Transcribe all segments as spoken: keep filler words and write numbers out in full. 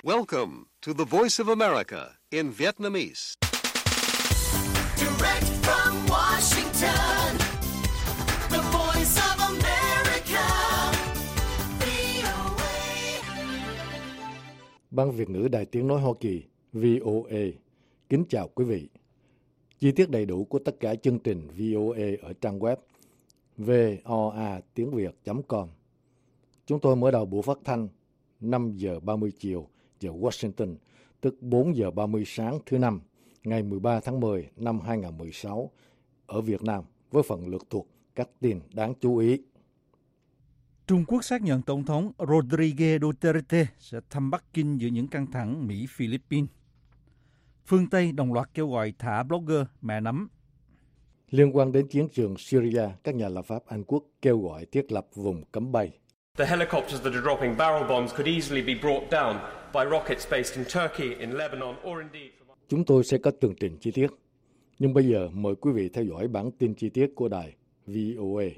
Welcome to the Voice of America in Vietnamese. Direct from Washington, the Voice of America, vê o a. Ban Việt ngữ Đài Tiếng nói Hoa Kỳ vê o a kính chào quý vị. Chi tiết đầy đủ của tất cả chương trình vê o a ở trang web voa tiếng việt chấm com. Chúng tôi mở đầu buổi phát thanh năm giờ ba mươi chiều giờ Washington, tức bốn giờ ba mươi sáng thứ năm, ngày mười ba tháng mười năm hai nghìn không trăm mười sáu ở Việt Nam với phần lược thuộc các tin đáng chú ý. Trung Quốc xác nhận Tổng thống Rodrigo Duterte sẽ thăm Bắc Kinh giữa những căng thẳng Mỹ-Philippines. Phương Tây đồng loạt kêu gọi thả blogger mẹ nấm. Liên quan đến chiến trường Syria, các nhà lập pháp Anh Quốc kêu gọi thiết lập vùng cấm bay. The helicopters that are dropping barrel bombs could easily be brought down by rockets based in Turkey, in Lebanon, or indeed from... Chúng tôi sẽ có tường trình chi tiết. Nhưng bây giờ mời quý vị theo dõi bản tin chi tiết của đài vê o a.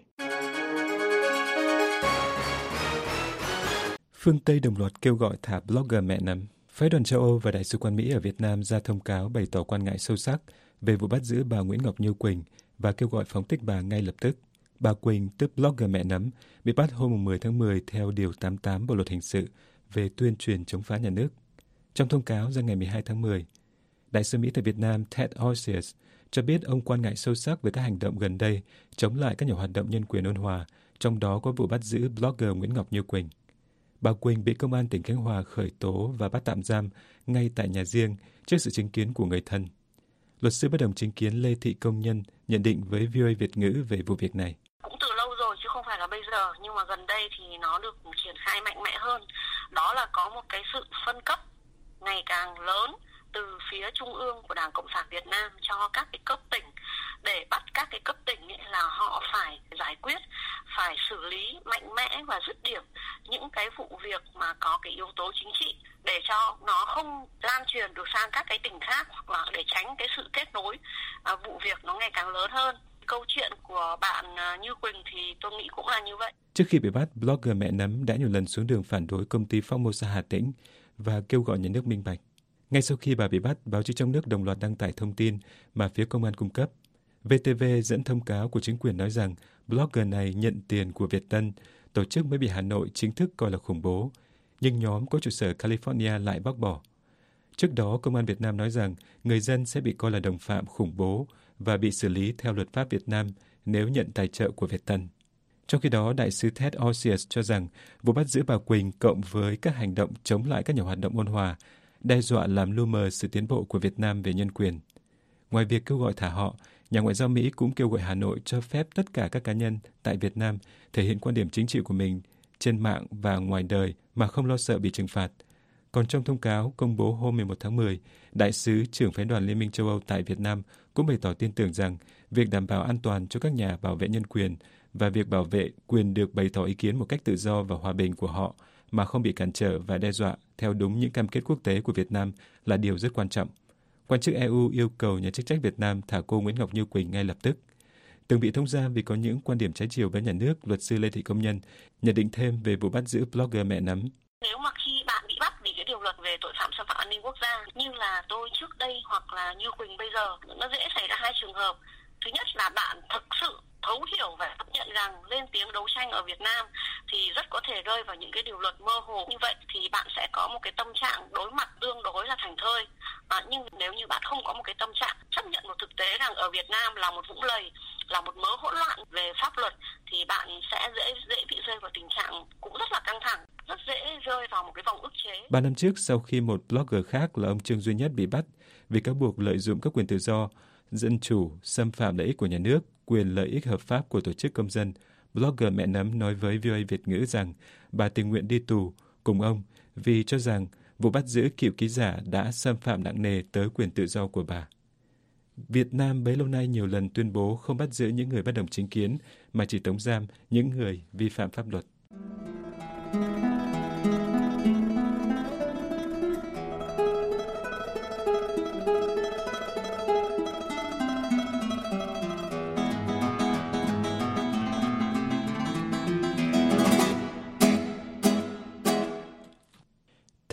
Phương Tây đồng loạt kêu gọi thả blogger mẹ nấm. Phái đoàn châu Âu và Đại sứ quán Mỹ ở Việt Nam ra thông cáo bày tỏ quan ngại sâu sắc về vụ bắt giữ bà Nguyễn Ngọc Như Quỳnh và kêu gọi phóng thích bà ngay lập tức. Bà Quỳnh, tức blogger mẹ nấm, bị bắt hôm mười tháng mười theo Điều tám mươi tám Bộ Luật Hình sự về tuyên truyền chống phá nhà nước. Trong thông cáo ra ngày mười hai tháng mười, Đại sứ Mỹ tại Việt Nam Ted Osius cho biết ông quan ngại sâu sắc về các hành động gần đây chống lại các nhà hoạt động nhân quyền ôn hòa, trong đó có vụ bắt giữ blogger Nguyễn Ngọc Như Quỳnh. Bà Quỳnh bị công an tỉnh Khánh Hòa khởi tố và bắt tạm giam ngay tại nhà riêng trước sự chứng kiến của người thân. Luật sư bất đồng chính kiến Lê Thị Công Nhân nhận định với vê o a Việt ngữ về vụ việc này. Cũng từ lâu rồi chứ không phải là bây giờ, nhưng mà gần đây thì nó được triển khai mạnh mẽ hơn. Đó là có một cái sự phân cấp ngày càng lớn từ phía trung ương của Đảng Cộng sản Việt Nam cho các cái cấp tỉnh, để bắt các cái cấp tỉnh ấy là họ phải giải quyết, phải xử lý mạnh mẽ và dứt điểm những cái vụ việc mà có cái yếu tố chính trị, để cho nó không lan truyền được sang các cái tỉnh khác, hoặc là để tránh cái sự kết nối à, vụ việc nó ngày càng lớn hơn. Câu chuyện của bạn Như Quỳnh thì tôi nghĩ cũng là như vậy. Trước khi bị bắt, blogger mẹ nấm đã nhiều lần xuống đường phản đối công ty Formosa Hà Tĩnh và kêu gọi nhà nước minh bạch. Ngay sau khi bà bị bắt, báo chí trong nước đồng loạt đăng tải thông tin mà phía công an cung cấp. vê tê vê dẫn thông cáo của chính quyền nói rằng blogger này nhận tiền của Việt Tân, tổ chức mới bị Hà Nội chính thức coi là khủng bố, nhưng nhóm có trụ sở California lại bác bỏ. Trước đó, Công an Việt Nam nói rằng người dân sẽ bị coi là đồng phạm khủng bố và bị xử lý theo luật pháp Việt Nam nếu nhận tài trợ của Việt Tân. Trong khi đó, Đại sứ Ted Osius cho rằng vụ bắt giữ bà Quỳnh cộng với các hành động chống lại các nhà hoạt động ôn hòa đe dọa làm lu mờ sự tiến bộ của Việt Nam về nhân quyền. Ngoài việc kêu gọi thả họ, nhà ngoại giao Mỹ cũng kêu gọi Hà Nội cho phép tất cả các cá nhân tại Việt Nam thể hiện quan điểm chính trị của mình trên mạng và ngoài đời mà không lo sợ bị trừng phạt. Còn trong thông cáo công bố hôm mười một tháng mười, Đại sứ trưởng phái đoàn Liên minh châu Âu tại Việt Nam cũng bày tỏ tin tưởng rằng việc đảm bảo an toàn cho các nhà bảo vệ nhân quyền và việc bảo vệ quyền được bày tỏ ý kiến một cách tự do và hòa bình của họ mà không bị cản trở và đe dọa theo đúng những cam kết quốc tế của Việt Nam là điều rất quan trọng. Quan chức e u yêu cầu nhà chức trách Việt Nam thả cô Nguyễn Ngọc Như Quỳnh ngay lập tức. Từng bị thông giam vì có những quan điểm trái chiều với nhà nước, luật sư Lê Thị Công Nhân nhận định thêm về vụ bắt giữ blogger mẹ nấm. Nếu mà khi bạn bị bắt vì cái điều luật về tội phạm xâm phạm an ninh quốc gia như là tôi trước đây hoặc là Như Quỳnh bây giờ, nó dễ xảy ra hai trường hợp. Thứ nhất là bạn thực sự thấu hiểu và chấp nhận rằng lên tiếng đấu tranh ở Việt Nam thì rất có thể rơi vào những cái điều luật mơ hồ. Như vậy thì bạn sẽ có một cái tâm trạng đối mặt tương đối là thành thơi. À, nhưng nếu như bạn không có một cái tâm trạng chấp nhận một thực tế rằng ở Việt Nam là một vũng lầy, là một mớ hỗn loạn về pháp luật, thì bạn sẽ dễ dễ bị rơi vào tình trạng cũng rất là căng thẳng, rất dễ rơi vào một cái vòng ức chế. Ba năm trước, sau khi một blogger khác là ông Trương Duy Nhất bị bắt vì cáo buộc lợi dụng các quyền tự do, dân chủ, xâm phạm lợi ích của nhà nước, quyền lợi ích hợp pháp của tổ chức công dân, blogger mẹ nấm nói với vê o a Việt ngữ rằng bà tình nguyện đi tù cùng ông vì cho rằng vụ bắt giữ cựu ký giả đã xâm phạm nặng nề tới quyền tự do của bà. Việt Nam bấy lâu nay nhiều lần tuyên bố không bắt giữ những người bất đồng chính kiến mà chỉ tống giam những người vi phạm pháp luật.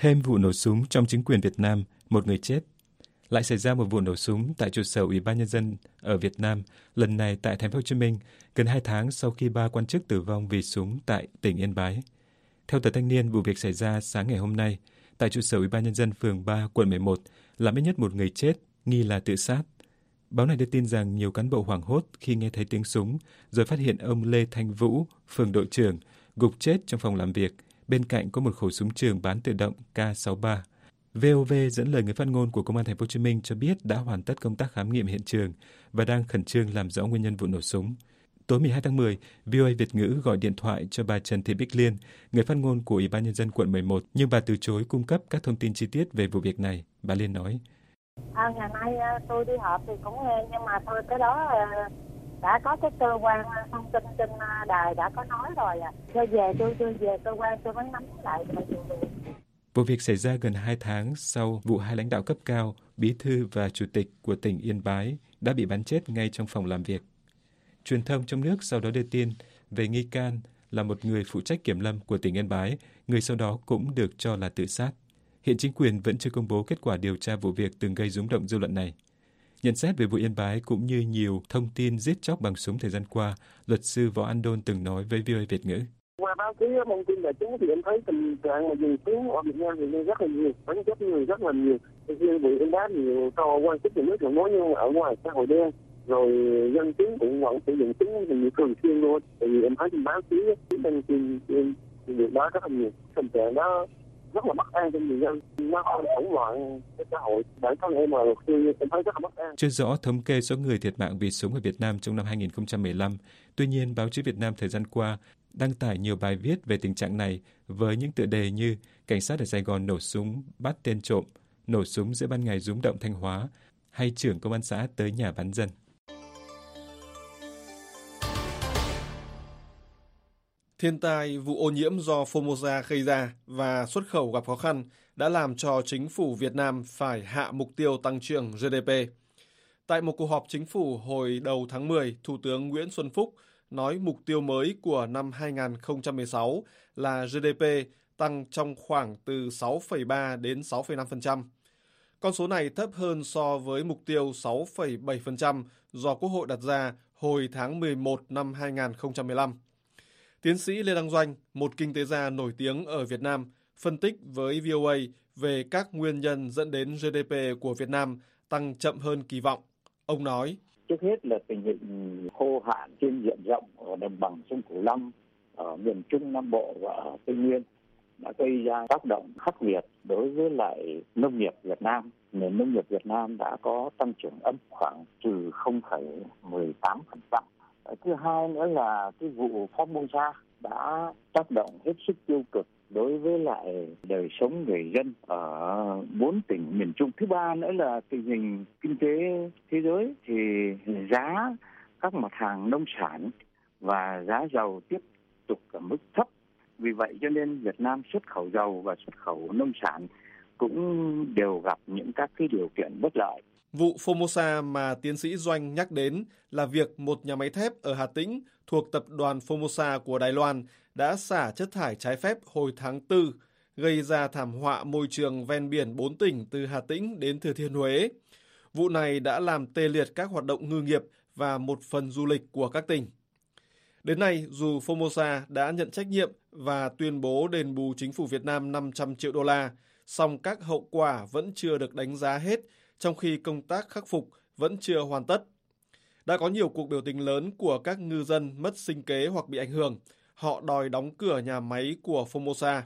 Thêm vụ nổ súng trong chính quyền Việt Nam, một người chết. Lại xảy ra một vụ nổ súng tại trụ sở Ủy ban Nhân dân ở Việt Nam, lần này tại Thành phố Hồ Chí Minh, gần hai tháng sau khi ba quan chức tử vong vì súng tại tỉnh Yên Bái. Theo tờ Thanh niên, vụ việc xảy ra sáng ngày hôm nay tại trụ sở Ủy ban Nhân dân phường ba, quận mười một, làm ít nhất một người chết, nghi là tự sát. Báo này đưa tin rằng nhiều cán bộ hoảng hốt khi nghe thấy tiếng súng, rồi phát hiện ông Lê Thanh Vũ, phường đội trưởng, gục chết trong phòng làm việc. Bên cạnh có một khẩu súng trường bán tự động K sáu ba. vê o vê dẫn lời người phát ngôn của Công an Thành phố Hồ Chí Minh cho biết đã hoàn tất công tác khám nghiệm hiện trường và đang khẩn trương làm rõ nguyên nhân vụ nổ súng. Tối mười hai tháng mười, vê o a Việt ngữ gọi điện thoại cho bà Trần Thị Bích Liên, người phát ngôn của Ủy ban Nhân dân quận mười một, nhưng bà từ chối cung cấp các thông tin chi tiết về vụ việc này. Bà Liên nói: À, ngày nay tôi đi họp thì cũng nghe, nhưng mà thôi cái đó đã có cái cơ quan thông tin trên đài đã có nói rồi à. Tôi về tôi tôi về cơ quan tôi mới nắm lại rồi. Vụ việc xảy ra gần hai tháng sau vụ hai lãnh đạo cấp cao, bí thư và chủ tịch của tỉnh Yên Bái đã bị bắn chết ngay trong phòng làm việc. Truyền thông trong nước sau đó đưa tin về nghi can là một người phụ trách kiểm lâm của tỉnh Yên Bái, người sau đó cũng được cho là tự sát. Hiện chính quyền vẫn chưa công bố kết quả điều tra vụ việc từng gây rúng động dư luận này. Nhận xét về vụ Yên Bái cũng như nhiều thông tin giết chóc bằng súng thời gian qua, luật sư Võ An Đôn từng nói với vê o a Việt ngữ: Qua báo chí thông tin đại chúng thì em thấy tình trạng mà dùng súng ở Việt Nam thì rất là nhiều, bắn chết người rất là nhiều. Riêng vụ Yên Bái nhiều to quan chức nhà nước là nói, nhưng mà ở ngoài xã hội đen rồi dân chúng cũng vẫn sử dụng súng thì nhiều thường xuyên luôn. Tại vì em thấy trên báo chí trên trên trên việc đó rất là nhiều, tình trạng đó rất là bất an cho người dân, nó hỗn loạn cái xã hội. Bản thân em là luật sư, em thấy rất là bất an. Chưa rõ thống kê số người thiệt mạng vì súng ở Việt Nam trong năm hai nghìn không trăm mười lăm. Tuy nhiên, báo chí Việt Nam thời gian qua đăng tải nhiều bài viết về tình trạng này với những tựa đề như cảnh sát ở Sài Gòn nổ súng bắt tên trộm, nổ súng giữa ban ngày rúng động Thanh Hóa, hay trưởng công an xã tới nhà bắn dân. Thiên tai, vụ ô nhiễm do Formosa gây ra và xuất khẩu gặp khó khăn đã làm cho chính phủ Việt Nam phải hạ mục tiêu tăng trưởng giê đê pê. Tại một cuộc họp chính phủ hồi đầu tháng mười, Thủ tướng Nguyễn Xuân Phúc nói mục tiêu mới của năm hai nghìn không trăm mười sáu là giê đê pê tăng trong khoảng từ sáu phẩy ba đến sáu phẩy năm phần trăm. Con số này thấp hơn so với mục tiêu sáu phẩy bảy phần trăm do Quốc hội đặt ra hồi tháng mười một năm hai nghìn không trăm mười lăm. Tiến sĩ Lê Đăng Doanh, một kinh tế gia nổi tiếng ở Việt Nam, phân tích với vê o a về các nguyên nhân dẫn đến giê đê pê của Việt Nam tăng chậm hơn kỳ vọng. Ông nói: Trước hết là tình hình khô hạn trên diện rộng ở đồng bằng sông Cửu Long, ở miền Trung Nam Bộ và ở Tây Nguyên đã gây ra tác động khắc nghiệt đối với lại nông nghiệp Việt Nam. Nền nông nghiệp Việt Nam đã có tăng trưởng âm khoảng trừ không phẩy mười tám phần trăm. Thứ hai nữa là cái vụ Formosa đã tác động hết sức tiêu cực đối với lại đời sống người dân ở bốn tỉnh miền Trung. Thứ ba nữa là tình hình kinh tế thế giới thì giá các mặt hàng nông sản và giá dầu tiếp tục ở mức thấp. Vì vậy cho nên Việt Nam xuất khẩu dầu và xuất khẩu nông sản cũng đều gặp những các cái điều kiện bất lợi. Vụ Formosa mà tiến sĩ Doanh nhắc đến là việc một nhà máy thép ở Hà Tĩnh thuộc tập đoàn Formosa của Đài Loan đã xả chất thải trái phép hồi tháng tư, gây ra thảm họa môi trường ven biển bốn tỉnh từ Hà Tĩnh đến Thừa Thiên Huế. Vụ này đã làm tê liệt các hoạt động ngư nghiệp và một phần du lịch của các tỉnh. Đến nay, dù Formosa đã nhận trách nhiệm và tuyên bố đền bù chính phủ Việt Nam năm trăm triệu đô la, song các hậu quả vẫn chưa được đánh giá hết, trong khi công tác khắc phục vẫn chưa hoàn tất. Đã có nhiều cuộc biểu tình lớn của các ngư dân mất sinh kế hoặc bị ảnh hưởng. Họ đòi đóng cửa nhà máy của Formosa.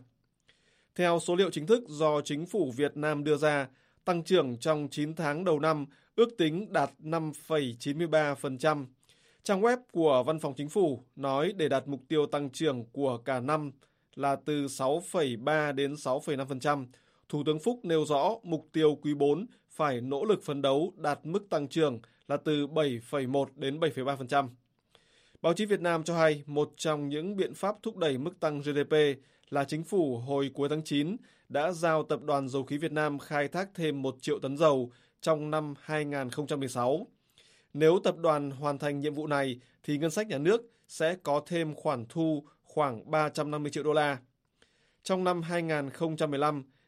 Theo số liệu chính thức do chính phủ Việt Nam đưa ra, tăng trưởng trong chín tháng đầu năm ước tính đạt năm phẩy chín mươi ba phần trăm. Trang web của Văn phòng Chính phủ nói để đạt mục tiêu tăng trưởng của cả năm là từ sáu phẩy ba đến sáu phẩy năm phần trăm. Thủ tướng Phúc nêu rõ mục tiêu quý bốn phải nỗ lực phấn đấu đạt mức tăng trưởng là từ bảy phẩy một đến bảy phẩy ba phần trăm. Báo chí Việt Nam cho hay một trong những biện pháp thúc đẩy mức tăng giê đê pê là chính phủ hồi cuối tháng chín đã giao Tập đoàn Dầu khí Việt Nam khai thác thêm một triệu tấn dầu trong năm hai nghìn không trăm mười sáu. Nếu tập đoàn hoàn thành nhiệm vụ này thì ngân sách nhà nước sẽ có thêm khoản thu khoảng ba trăm năm mươi triệu đô la. Trong năm hai nghìn không trăm mười lăm,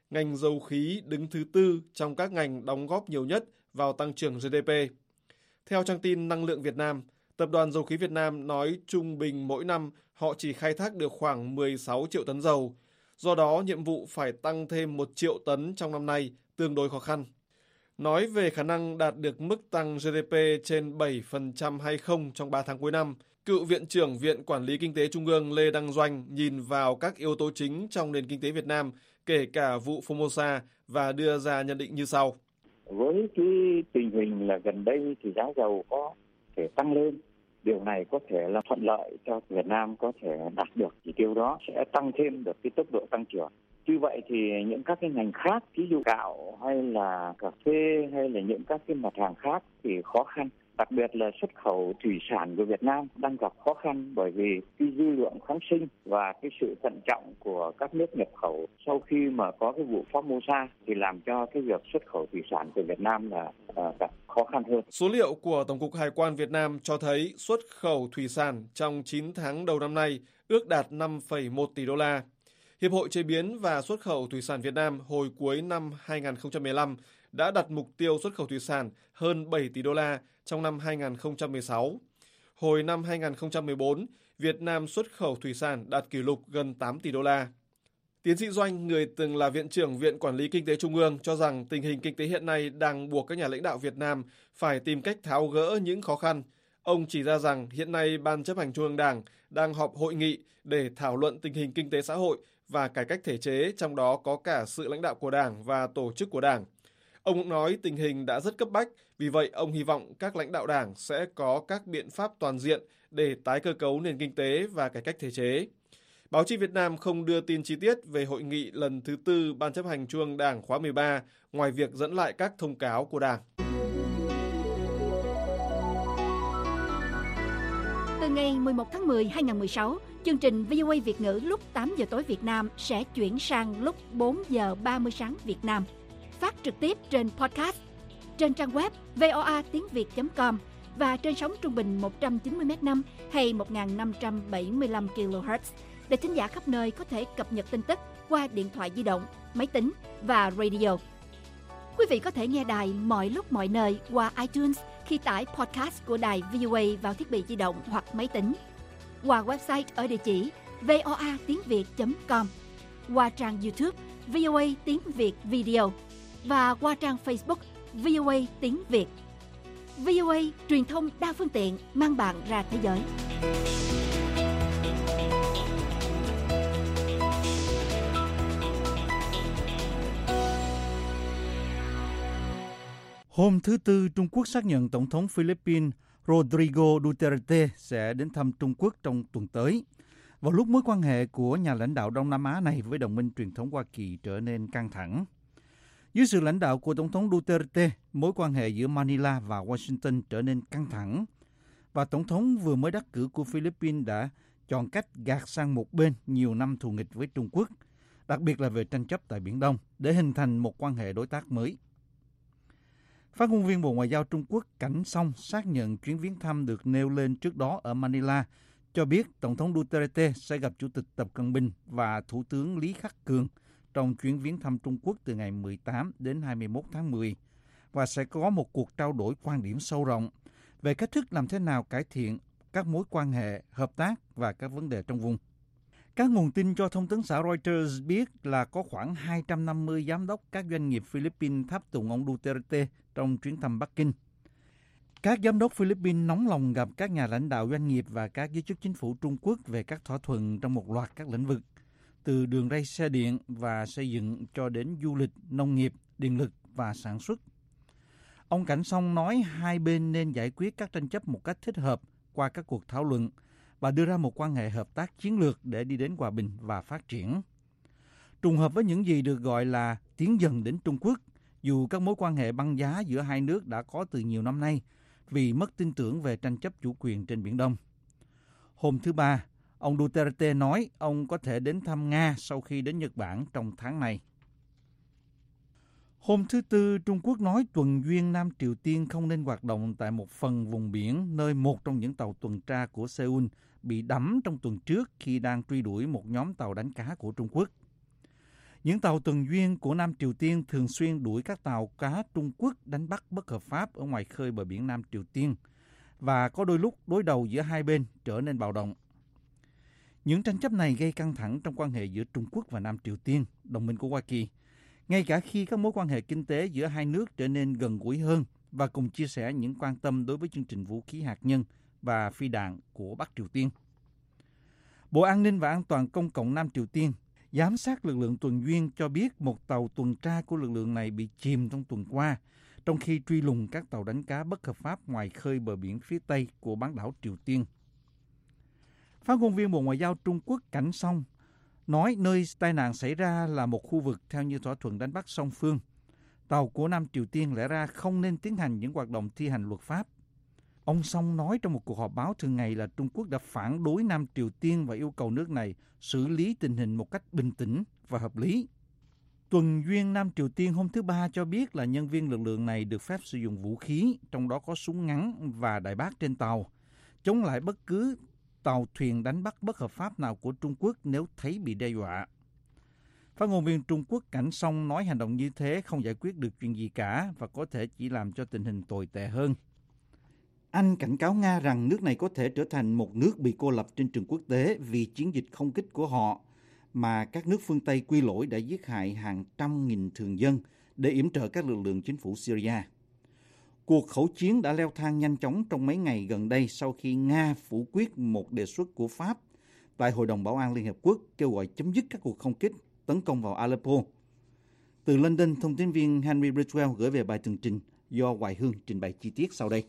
ngành dầu khí đứng thứ tư trong các ngành đóng góp nhiều nhất vào tăng trưởng giê đê pê. Theo trang tin Năng lượng Việt Nam, Tập đoàn Dầu khí Việt Nam nói trung bình mỗi năm họ chỉ khai thác được khoảng mười sáu triệu tấn dầu. Do đó, nhiệm vụ phải tăng thêm một triệu tấn trong năm nay tương đối khó khăn. Nói về khả năng đạt được mức tăng giê đê pê trên bảy phần trăm hay không trong ba tháng cuối năm, cựu Viện trưởng Viện Quản lý Kinh tế Trung ương Lê Đăng Doanh nhìn vào các yếu tố chính trong nền kinh tế Việt Nam, kể cả vụ Formosa, và đưa ra nhận định như sau. Với cái tình hình là gần đây thì giá dầu có thể tăng lên. Điều này có thể là thuận lợi cho Việt Nam có thể đạt được chỉ tiêu đó, sẽ tăng thêm được cái tốc độ tăng trưởng. Như vậy thì những các cái ngành khác, ví dụ gạo hay là cà phê hay là những các cái mặt hàng khác thì khó khăn. Đặc biệt là xuất khẩu thủy sản của Việt Nam đang gặp khó khăn bởi vì cái dư lượng kháng sinh và cái sự thận trọng của các nước nhập khẩu sau khi mà có cái vụ Formosa thì làm cho cái việc xuất khẩu thủy sản của Việt Nam là uh, gặp khó khăn hơn. Số liệu của Tổng cục Hải quan Việt Nam cho thấy xuất khẩu thủy sản trong chín tháng đầu năm nay ước đạt năm phẩy một tỷ đô la. Hiệp hội Chế biến và Xuất khẩu Thủy sản Việt Nam hồi cuối năm hai nghìn không trăm mười lăm đã đặt mục tiêu xuất khẩu thủy sản hơn bảy tỷ đô la trong năm hai nghìn không trăm mười sáu. Hồi năm hai nghìn không trăm mười bốn, Việt Nam xuất khẩu thủy sản đạt kỷ lục gần tám tỷ đô la. Tiến sĩ Doanh, người từng là Viện trưởng Viện Quản lý Kinh tế Trung ương, cho rằng tình hình kinh tế hiện nay đang buộc các nhà lãnh đạo Việt Nam phải tìm cách tháo gỡ những khó khăn. Ông chỉ ra rằng hiện nay Ban chấp hành Trung ương Đảng đang họp hội nghị để thảo luận tình hình kinh tế xã hội và cải cách thể chế, trong đó có cả sự lãnh đạo của Đảng và tổ chức của Đảng. Ông cũng nói tình hình đã rất cấp bách, vì vậy ông hy vọng các lãnh đạo Đảng sẽ có các biện pháp toàn diện để tái cơ cấu nền kinh tế và cải cách thể chế. Báo chí Việt Nam không đưa tin chi tiết về hội nghị lần thứ tư Ban chấp hành Trung ương Đảng khóa mười ba, ngoài việc dẫn lại các thông cáo của Đảng. Từ ngày mười một tháng mười năm hai nghìn không trăm mười sáu, chương trình vê o a Việt ngữ lúc tám giờ tối Việt Nam sẽ chuyển sang lúc bốn giờ ba mươi sáng Việt Nam. Phát trực tiếp trên podcast, trên trang web voa tiếng việt chấm com và trên sóng trung bình một trăm chín mươi mét năm hay một nghìn năm trăm bảy mươi lăm ki lô héc để thính giả khắp nơi có thể cập nhật tin tức qua điện thoại di động, máy tính và radio. Quý vị có thể nghe đài mọi lúc mọi nơi qua iTunes khi tải podcast của đài vê o a vào thiết bị di động hoặc máy tính, qua website ở địa chỉ voa tiếng việt chấm com, qua trang YouTube vê o a tiếng Việt Video và qua trang Facebook vê o a tiếng Việt. vê o a truyền thông đa phương tiện mang bạn ra thế giới. Hôm thứ Tư, Trung Quốc xác nhận Tổng thống Philippines Rodrigo Duterte sẽ đến thăm Trung Quốc trong tuần tới, vào lúc mối quan hệ của nhà lãnh đạo Đông Nam Á này với đồng minh truyền thống Hoa Kỳ trở nên căng thẳng. Dưới sự lãnh đạo của Tổng thống Duterte, mối quan hệ giữa Manila và Washington trở nên căng thẳng, và Tổng thống vừa mới đắc cử của Philippines đã chọn cách gạt sang một bên nhiều năm thù nghịch với Trung Quốc, đặc biệt là về tranh chấp tại Biển Đông, để hình thành một quan hệ đối tác mới. Phát ngôn viên Bộ Ngoại giao Trung Quốc Cảnh Song xác nhận chuyến viếng thăm được nêu lên trước đó ở Manila, cho biết Tổng thống Duterte sẽ gặp Chủ tịch Tập Cận Bình và Thủ tướng Lý Khắc Cường trong chuyến viếng thăm Trung Quốc từ ngày mười tám đến hai mươi mốt tháng mười, và sẽ có một cuộc trao đổi quan điểm sâu rộng về cách thức làm thế nào cải thiện các mối quan hệ, hợp tác và các vấn đề trong vùng. Các nguồn tin cho thông tấn xã Reuters biết là có khoảng hai trăm năm mươi giám đốc các doanh nghiệp Philippines tháp tùng ông Duterte trong chuyến thăm Bắc Kinh. Các giám đốc Philippines nóng lòng gặp các nhà lãnh đạo doanh nghiệp và các giới chức chính phủ Trung Quốc về các thỏa thuận trong một loạt các lĩnh vực, từ đường ray xe điện và xây dựng cho đến du lịch, nông nghiệp, điện lực và sản xuất. Ông Cảnh Song nói hai bên nên giải quyết các tranh chấp một cách thích hợp qua các cuộc thảo luận và đưa ra một quan hệ hợp tác chiến lược để đi đến hòa bình và phát triển. Trùng hợp với những gì được gọi là tiến dần đến Trung Quốc, dù các mối quan hệ băng giá giữa hai nước đã có từ nhiều năm nay vì mất tin tưởng về tranh chấp chủ quyền trên Biển Đông. Hôm thứ Ba, ông Duterte nói ông có thể đến thăm Nga sau khi đến Nhật Bản trong tháng này. Hôm thứ Tư, Trung Quốc nói tuần duyên Nam Triều Tiên không nên hoạt động tại một phần vùng biển nơi một trong những tàu tuần tra của Seoul bị đắm trong tuần trước khi đang truy đuổi một nhóm tàu đánh cá của Trung Quốc. Những tàu tuần duyên của Nam Triều Tiên thường xuyên đuổi các tàu cá Trung Quốc đánh bắt bất hợp pháp ở ngoài khơi bờ biển Nam Triều Tiên và có đôi lúc đối đầu giữa hai bên trở nên bạo động. Những tranh chấp này gây căng thẳng trong quan hệ giữa Trung Quốc và Nam Triều Tiên, đồng minh của Hoa Kỳ, ngay cả khi các mối quan hệ kinh tế giữa hai nước trở nên gần gũi hơn và cùng chia sẻ những quan tâm đối với chương trình vũ khí hạt nhân và phi đạn của Bắc Triều Tiên. Bộ An ninh và An toàn Công cộng Nam Triều Tiên giám sát lực lượng tuần duyên cho biết một tàu tuần tra của lực lượng này bị chìm trong tuần qua, trong khi truy lùng các tàu đánh cá bất hợp pháp ngoài khơi bờ biển phía Tây của bán đảo Triều Tiên. Phát ngôn viên Bộ Ngoại giao Trung Quốc Cảnh Song nói nơi tai nạn xảy ra là một khu vực theo như thỏa thuận đánh bắt song phương. Tàu của Nam Triều Tiên lẽ ra không nên tiến hành những hoạt động thi hành luật pháp. Ông Song nói trong một cuộc họp báo thường ngày là Trung Quốc đã phản đối Nam Triều Tiên và yêu cầu nước này xử lý tình hình một cách bình tĩnh và hợp lý. Tuần duyên Nam Triều Tiên hôm thứ Ba cho biết là nhân viên lực lượng này được phép sử dụng vũ khí, trong đó có súng ngắn và đại bác trên tàu, chống lại bất cứ tàu thuyền đánh bắt bất hợp pháp nào của Trung Quốc nếu thấy bị đe dọa. Phát ngôn viên Trung Quốc Cảnh Song nói hành động như thế không giải quyết được chuyện gì cả và có thể chỉ làm cho tình hình tồi tệ hơn. Anh cảnh cáo Nga rằng nước này có thể trở thành một nước bị cô lập trên trường quốc tế vì chiến dịch không kích của họ, mà các nước phương Tây quy lỗi đã giết hại hàng trăm nghìn thường dân để yểm trợ các lực lượng chính phủ Syria. Cuộc khẩu chiến đã leo thang nhanh chóng trong mấy ngày gần đây sau khi Nga phủ quyết một đề xuất của Pháp tại Hội đồng Bảo an Liên Hợp Quốc kêu gọi chấm dứt các cuộc không kích tấn công vào Aleppo. Từ London, thông tin viên Henry Bridgewell gửi về bài tường trình do Hoài Hương trình bày chi tiết sau đây.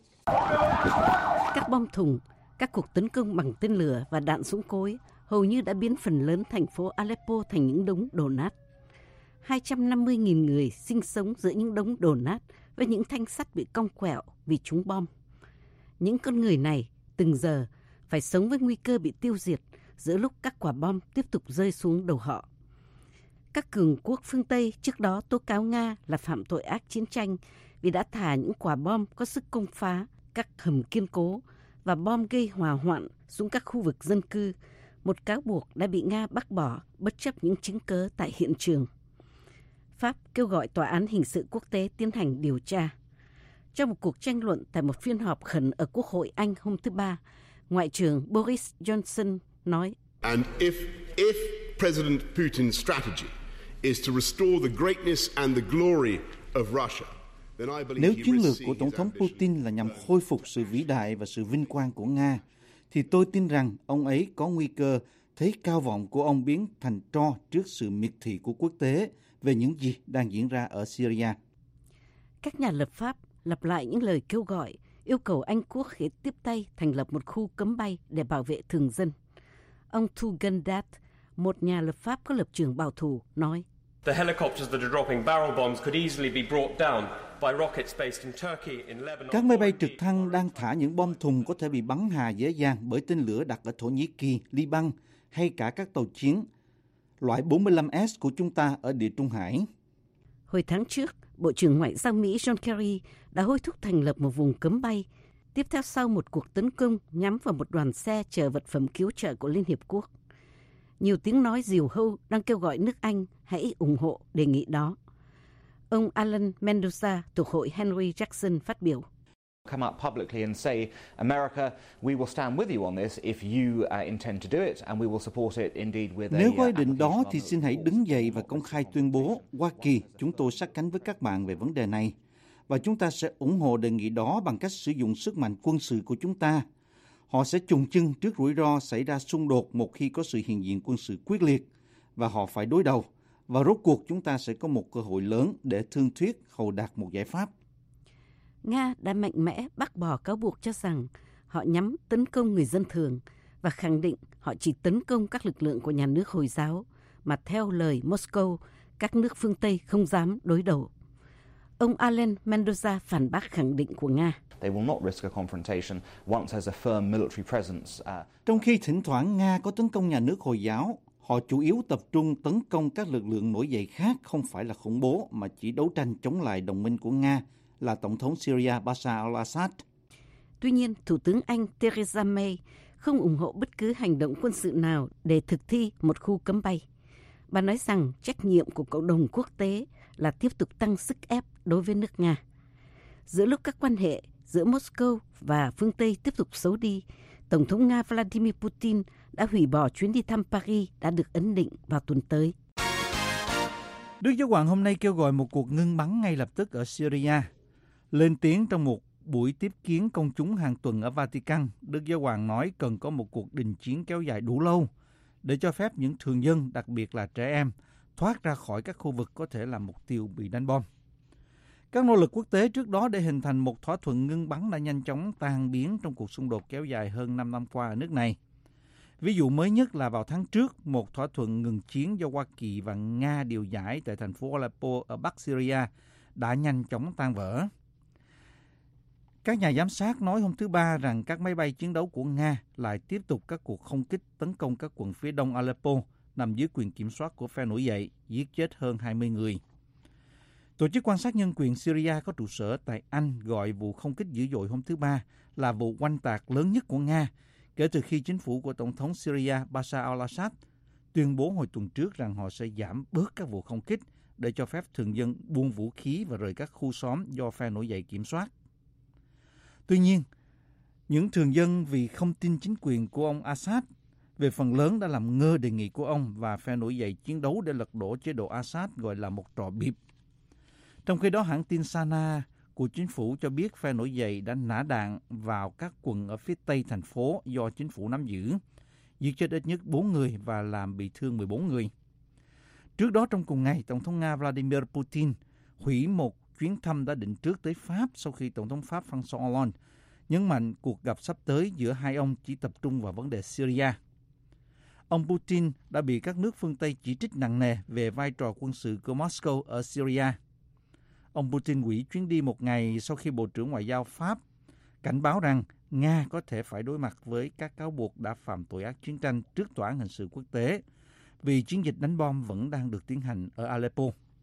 Các bom thùng, các cuộc tấn công bằng tên lửa và đạn súng cối hầu như đã biến phần lớn thành phố Aleppo thành những đống đổ nát. hai trăm năm mươi nghìn người sinh sống giữa những đống đổ nát với những thanh sắt bị cong quẹo vì trúng bom. Những con người này từng giờ phải sống với nguy cơ bị tiêu diệt giữa lúc các quả bom tiếp tục rơi xuống đầu họ. Các cường quốc phương Tây trước đó tố cáo Nga là phạm tội ác chiến tranh vì đã thả những quả bom có sức công phá các hầm kiên cố và bom gây hỏa hoạn xuống các khu vực dân cư, một cáo buộc đã bị Nga bác bỏ bất chấp những chứng cớ tại hiện trường. Pháp kêu gọi Tòa án Hình sự Quốc tế tiến hành điều tra. Trong một cuộc tranh luận tại một phiên họp khẩn ở Quốc hội Anh hôm thứ Ba, Ngoại trưởng Boris Johnson nói: And if if President Putin's strategy is to restore the greatness and the glory of Russia, then I believe Nếu he chiến lược risks của seeing Tổng his thống ambition. Putin là nhằm khôi phục sự vĩ đại và sự vinh quang của Nga, thì tôi tin rằng ông ấy có nguy cơ thấy cao vọng của ông biến thành tro trước sự miệt thị của quốc tế về những gì đang diễn ra ở Syria. Các nhà lập pháp lặp lại những lời kêu gọi yêu cầu Anh quốc hãy tiếp tay thành lập một khu cấm bay để bảo vệ thường dân. Ông Tugendhat Dutt, một nhà lập pháp có lập trường bảo thủ, nói: The helicopters that are dropping barrel bombs could easily be brought down by rockets based in Turkey, in Lebanon. Các máy bay trực thăng đang thả những bom thùng có thể bị bắn hạ dễ dàng bởi tên lửa đặt ở Thổ Nhĩ Kỳ, Liban hay cả các tàu chiến loại bốn mươi lăm S của chúng ta ở Địa Trung Hải. Hồi tháng trước, Bộ trưởng Ngoại giao Mỹ John Kerry đã hối thúc thành lập một vùng cấm bay, tiếp theo sau một cuộc tấn công nhắm vào một đoàn xe chở vật phẩm cứu trợ của Liên Hiệp Quốc. Nhiều tiếng nói diều hâu đang kêu gọi nước Anh hãy ủng hộ đề nghị đó. Ông Alan Mendoza thuộc Hội Henry Jackson phát biểu: Come up publicly and say, America, we will stand with you on this if you uh, intend to do it, and we will support it indeed with a. Nếu có ý định đó thì xin hãy đứng dậy và công khai tuyên bố: Hoa Kỳ, chúng tôi sát cánh với các bạn về vấn đề này, và chúng ta sẽ ủng hộ đề nghị đó bằng cách sử dụng sức mạnh quân sự của chúng ta. Họ sẽ chùng chân trước rủi ro xảy ra xung đột một khi có sự hiện diện quân sự quyết liệt, và họ phải đối đầu, và rốt cuộc chúng ta sẽ có một cơ hội lớn để thương thuyết hầu đạt một giải pháp. Nga đã mạnh mẽ bác bỏ cáo buộc cho rằng họ nhắm tấn công người dân thường và khẳng định họ chỉ tấn công các lực lượng của nhà nước Hồi giáo, mà theo lời Moscow, các nước phương Tây không dám đối đầu. Ông Alan Mendoza phản bác khẳng định của Nga. They will not risk a confrontation once there's a firm military presence. Uh... Trong khi thỉnh thoảng Nga có tấn công nhà nước Hồi giáo, họ chủ yếu tập trung tấn công các lực lượng nổi dậy khác không phải là khủng bố mà chỉ đấu tranh chống lại đồng minh của Nga là Tổng thống Syria Bashar al-Assad. Tuy nhiên, Thủ tướng Anh Theresa May không ủng hộ bất cứ hành động quân sự nào để thực thi một khu cấm bay. Bà nói rằng trách nhiệm của cộng đồng quốc tế là tiếp tục tăng sức ép đối với nước Nga. Giữa lúc các quan hệ giữa Moscow và phương Tây tiếp tục xấu đi, Tổng thống Nga Vladimir Putin đã hủy bỏ chuyến đi thăm Paris đã được ấn định vào tuần tới. Đức Giáo hoàng hôm nay kêu gọi một cuộc ngưng bắn ngay lập tức ở Syria. Lên tiếng trong một buổi tiếp kiến công chúng hàng tuần ở Vatican, Đức Giáo hoàng nói cần có một cuộc đình chiến kéo dài đủ lâu để cho phép những thường dân, đặc biệt là trẻ em, thoát ra khỏi các khu vực có thể là mục tiêu bị đánh bom. Các nỗ lực quốc tế trước đó để hình thành một thỏa thuận ngưng bắn đã nhanh chóng tan biến trong cuộc xung đột kéo dài hơn năm năm qua ở nước này. Ví dụ mới nhất là vào tháng trước, một thỏa thuận ngừng chiến do Hoa Kỳ và Nga điều giải tại thành phố Aleppo ở Bắc Syria đã nhanh chóng tan vỡ. Các nhà giám sát nói hôm thứ Ba rằng các máy bay chiến đấu của Nga lại tiếp tục các cuộc không kích tấn công các quận phía đông Aleppo nằm dưới quyền kiểm soát của phe nổi dậy, giết chết hơn hai mươi người. Tổ chức quan sát nhân quyền Syria có trụ sở tại Anh gọi vụ không kích dữ dội hôm thứ Ba là vụ oanh tạc lớn nhất của Nga kể từ khi chính phủ của Tổng thống Syria Bashar al-Assad tuyên bố hồi tuần trước rằng họ sẽ giảm bớt các vụ không kích để cho phép thường dân buông vũ khí và rời các khu xóm do phe nổi dậy kiểm soát. Tuy nhiên, những thường dân vì không tin chính quyền của ông Assad về phần lớn đã làm ngơ đề nghị của ông và phe nổi dậy chiến đấu để lật đổ chế độ Assad gọi là một trò bịp. Trong khi đó, hãng tin Sana của chính phủ cho biết phe nổi dậy đã nã đạn vào các quận ở phía tây thành phố do chính phủ nắm giữ, giết chết ít nhất bốn người và làm bị thương mười bốn người. Trước đó trong cùng ngày, Tổng thống Nga Vladimir Putin hủy một chuyến thăm đã định trước tới Pháp sau khi Tổng thống Pháp François Hollande nhấn mạnh cuộc gặp sắp tới giữa hai ông chỉ tập trung vào vấn đề Syria. Ông Putin đã bị các nước phương Tây chỉ trích nặng nề về vai trò quân sự của Moscow ở Syria. Ông Putin hủy chuyến đi một ngày sau khi Bộ trưởng Ngoại giao Pháp cảnh báo rằng Nga có thể phải đối mặt với các cáo buộc đã phạm tội ác chiến tranh trước tòa án hình sự quốc tế vì chiến dịch đánh bom vẫn đang được tiến hành ở Aleppo.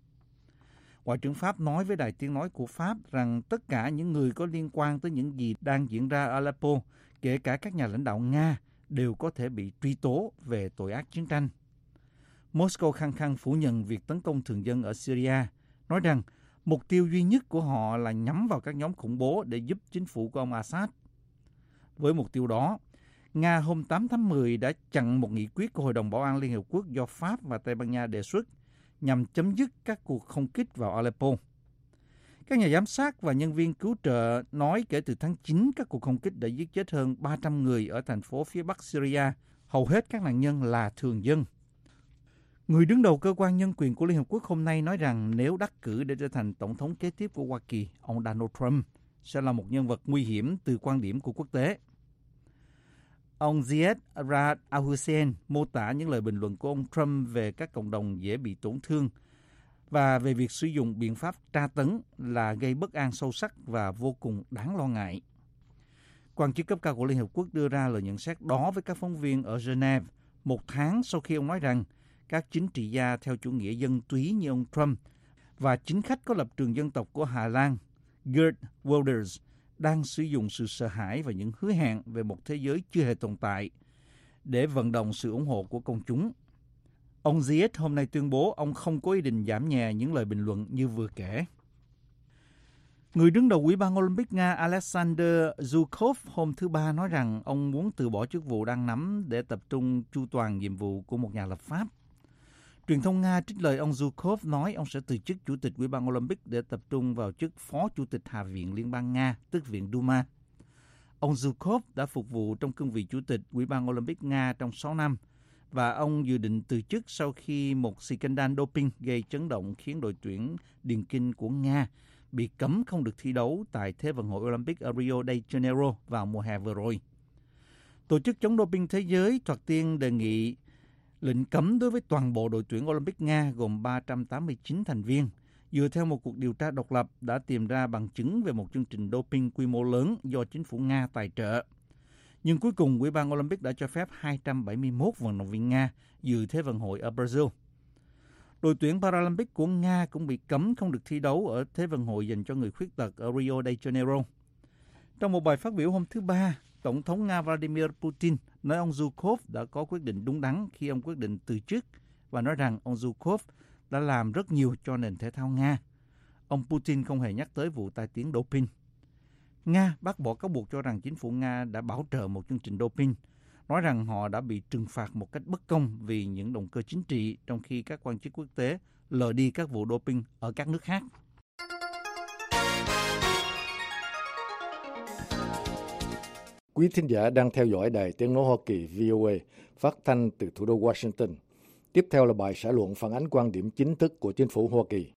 Ngoại trưởng Pháp nói với Đài Tiếng Nói của Pháp rằng tất cả những người có liên quan tới những gì đang diễn ra ở Aleppo, kể cả các nhà lãnh đạo Nga, đều có thể bị truy tố về tội ác chiến tranh. Moscow khăng khăng phủ nhận việc tấn công thường dân ở Syria, nói rằng mục tiêu duy nhất của họ là nhắm vào các nhóm khủng bố để giúp chính phủ của ông Assad. Với mục tiêu đó, Nga hôm tám tháng mười đã chặn một nghị quyết của Hội đồng Bảo an Liên Hợp Quốc do Pháp và Tây Ban Nha đề xuất nhằm chấm dứt các cuộc không kích vào Aleppo. Các nhà giám sát và nhân viên cứu trợ nói kể từ tháng chín, các cuộc không kích đã giết chết hơn ba trăm người ở thành phố phía Bắc Syria, hầu hết các nạn nhân là thường dân. Người đứng đầu cơ quan nhân quyền của Liên Hợp Quốc hôm nay nói rằng nếu đắc cử để trở thành tổng thống kế tiếp của Hoa Kỳ, ông Donald Trump sẽ là một nhân vật nguy hiểm từ quan điểm của quốc tế. Ông Ziad Raad Al-Hussein mô tả những lời bình luận của ông Trump về các cộng đồng dễ bị tổn thương và về việc sử dụng biện pháp tra tấn là gây bất an sâu sắc và vô cùng đáng lo ngại. Quan chức cấp cao của Liên Hợp Quốc đưa ra lời nhận xét đó với các phóng viên ở Geneva một tháng sau khi ông nói rằng các chính trị gia theo chủ nghĩa dân túy như ông Trump và chính khách có lập trường dân tộc của Hà Lan, Geert Wilders, đang sử dụng sự sợ hãi và những hứa hẹn về một thế giới chưa hề tồn tại để vận động sự ủng hộ của công chúng. Ông Ziad hôm nay tuyên bố ông không có ý định giảm nhẹ những lời bình luận như vừa kể. Người đứng đầu Ủy ban Olympic Nga Alexander Zhukov hôm thứ Ba nói rằng ông muốn từ bỏ chức vụ đang nắm để tập trung chu toàn nhiệm vụ của một nhà lập pháp. Truyền thông Nga trích lời ông Zhukov nói ông sẽ từ chức Chủ tịch Ủy ban Olympic để tập trung vào chức Phó Chủ tịch Hạ viện Liên bang Nga, tức Viện Duma. Ông Zhukov đã phục vụ trong cương vị Chủ tịch Ủy ban Olympic Nga trong sáu năm, và ông dự định từ chức sau khi một scandal doping gây chấn động khiến đội tuyển điền kinh của Nga bị cấm không được thi đấu tại Thế vận hội Olympic ở Rio de Janeiro vào mùa hè vừa rồi. Tổ chức chống doping thế giới thoạt tiên đề nghị lệnh cấm đối với toàn bộ đội tuyển Olympic Nga gồm ba trăm tám mươi chín thành viên, dựa theo một cuộc điều tra độc lập đã tìm ra bằng chứng về một chương trình doping quy mô lớn do chính phủ Nga tài trợ. Nhưng cuối cùng, Ủy ban Olympic đã cho phép hai trăm bảy mươi mốt vận động viên Nga dự Thế vận hội ở Brazil. Đội tuyển Paralympic của Nga cũng bị cấm không được thi đấu ở Thế vận hội dành cho người khuyết tật ở Rio de Janeiro. Trong một bài phát biểu hôm thứ Ba, Tổng thống Nga Vladimir Putin nói ông Zhukov đã có quyết định đúng đắn khi ông quyết định từ chức và nói rằng ông Zhukov đã làm rất nhiều cho nền thể thao Nga. Ông Putin không hề nhắc tới vụ tai tiếng doping. Nga bác bỏ cáo buộc cho rằng chính phủ Nga đã bảo trợ một chương trình doping, nói rằng họ đã bị trừng phạt một cách bất công vì những động cơ chính trị, trong khi các quan chức quốc tế lờ đi các vụ doping ở các nước khác. Quý thính giả đang theo dõi Đài Tiếng Nói Hoa Kỳ vê o a phát thanh từ thủ đô Washington. Tiếp theo là bài xã luận phản ánh quan điểm chính thức của chính phủ Hoa Kỳ.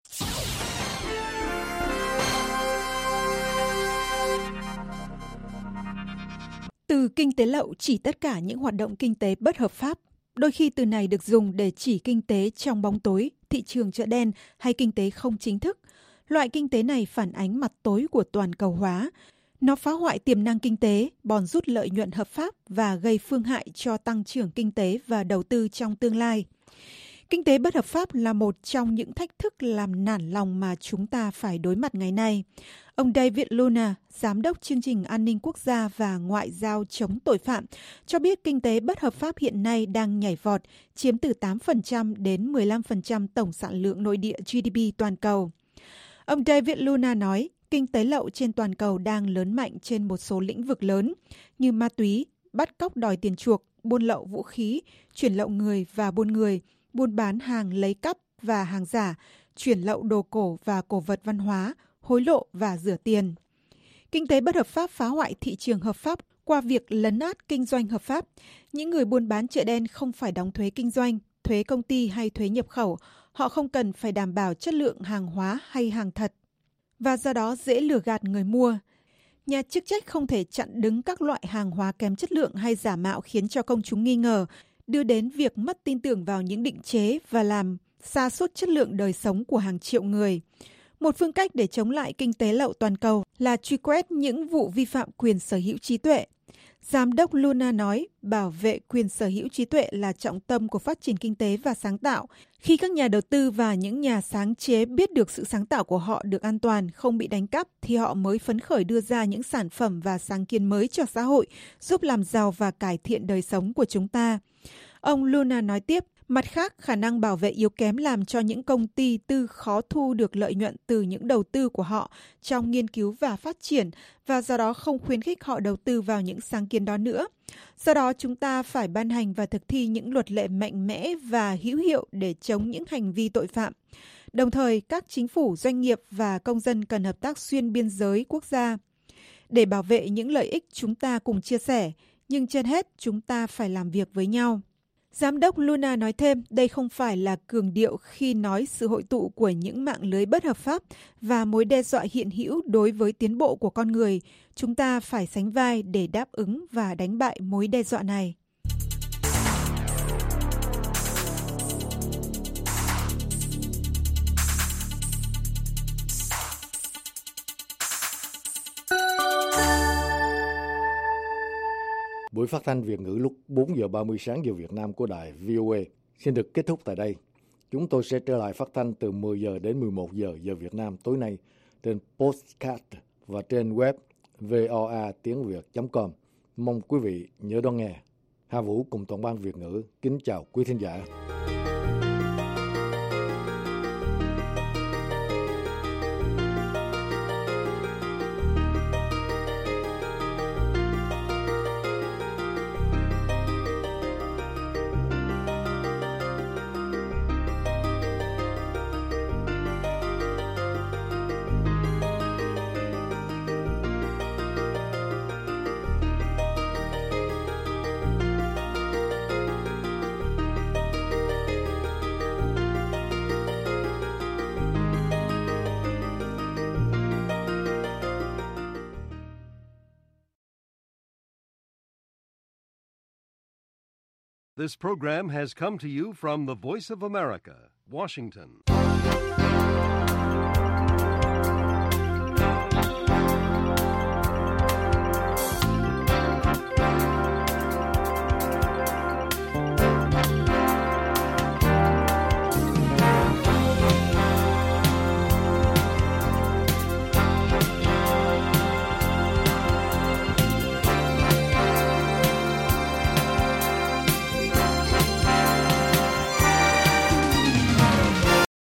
Từ kinh tế lậu chỉ tất cả những hoạt động kinh tế bất hợp pháp. Đôi khi từ này được dùng để chỉ kinh tế trong bóng tối, thị trường chợ đen hay kinh tế không chính thức. Loại kinh tế này phản ánh mặt tối của toàn cầu hóa. Nó phá hoại tiềm năng kinh tế, bòn rút lợi nhuận hợp pháp và gây phương hại cho tăng trưởng kinh tế và đầu tư trong tương lai. Kinh tế bất hợp pháp là một trong những thách thức làm nản lòng mà chúng ta phải đối mặt ngày nay. Ông David Luna, Giám đốc chương trình an ninh quốc gia và ngoại giao chống tội phạm, cho biết kinh tế bất hợp pháp hiện nay đang nhảy vọt, chiếm từ tám phần trăm đến mười lăm phần trăm tổng sản lượng nội địa giê đê pê toàn cầu. Ông David Luna nói, kinh tế lậu trên toàn cầu đang lớn mạnh trên một số lĩnh vực lớn như ma túy, bắt cóc đòi tiền chuộc, buôn lậu vũ khí, chuyển lậu người và buôn người, buôn bán hàng lấy cắp và hàng giả, chuyển lậu đồ cổ và cổ vật văn hóa, hối lộ và rửa tiền. Kinh tế bất hợp pháp phá hoại thị trường hợp pháp qua việc lấn át kinh doanh hợp pháp. Những người buôn bán chợ đen không phải đóng thuế kinh doanh, thuế công ty hay thuế nhập khẩu. Họ không cần phải đảm bảo chất lượng hàng hóa hay hàng thật, và do đó dễ lừa gạt người mua. Nhà chức trách không thể chặn đứng các loại hàng hóa kém chất lượng hay giả mạo khiến cho công chúng nghi ngờ, đưa đến việc mất tin tưởng vào những định chế và làm sa sút chất lượng đời sống của hàng triệu người. Một phương cách để chống lại kinh tế lậu toàn cầu là truy quét những vụ vi phạm quyền sở hữu trí tuệ. Giám đốc Luna nói, bảo vệ quyền sở hữu trí tuệ là trọng tâm của phát triển kinh tế và sáng tạo. Khi các nhà đầu tư và những nhà sáng chế biết được sự sáng tạo của họ được an toàn, không bị đánh cắp, thì họ mới phấn khởi đưa ra những sản phẩm và sáng kiến mới cho xã hội, giúp làm giàu và cải thiện đời sống của chúng ta. Ông Luna nói tiếp, mặt khác, khả năng bảo vệ yếu kém làm cho những công ty tư khó thu được lợi nhuận từ những đầu tư của họ trong nghiên cứu và phát triển, và do đó không khuyến khích họ đầu tư vào những sáng kiến đó nữa. Do đó, chúng ta phải ban hành và thực thi những luật lệ mạnh mẽ và hữu hiệu để chống những hành vi tội phạm. Đồng thời, các chính phủ, doanh nghiệp và công dân cần hợp tác xuyên biên giới quốc gia để bảo vệ những lợi ích chúng ta cùng chia sẻ, nhưng trên hết, chúng ta phải làm việc với nhau. Giám đốc Luna nói thêm, đây không phải là cường điệu khi nói sự hội tụ của những mạng lưới bất hợp pháp và mối đe dọa hiện hữu đối với tiến bộ của con người. Chúng ta phải sánh vai để đáp ứng và đánh bại mối đe dọa này. Buổi phát thanh Việt ngữ lúc bốn giờ ba mươi sáng giờ Việt Nam của đài vê o a xin được kết thúc tại đây. Chúng tôi sẽ trở lại phát thanh từ mười giờ đến mười một giờ giờ Việt Nam tối nay trên podcast và trên web voa tiếng việt chấm com. Mong quý vị nhớ đón nghe. Hà Vũ cùng toàn ban Việt ngữ kính chào quý thính giả. This program has come to you from the Voice of America, Washington.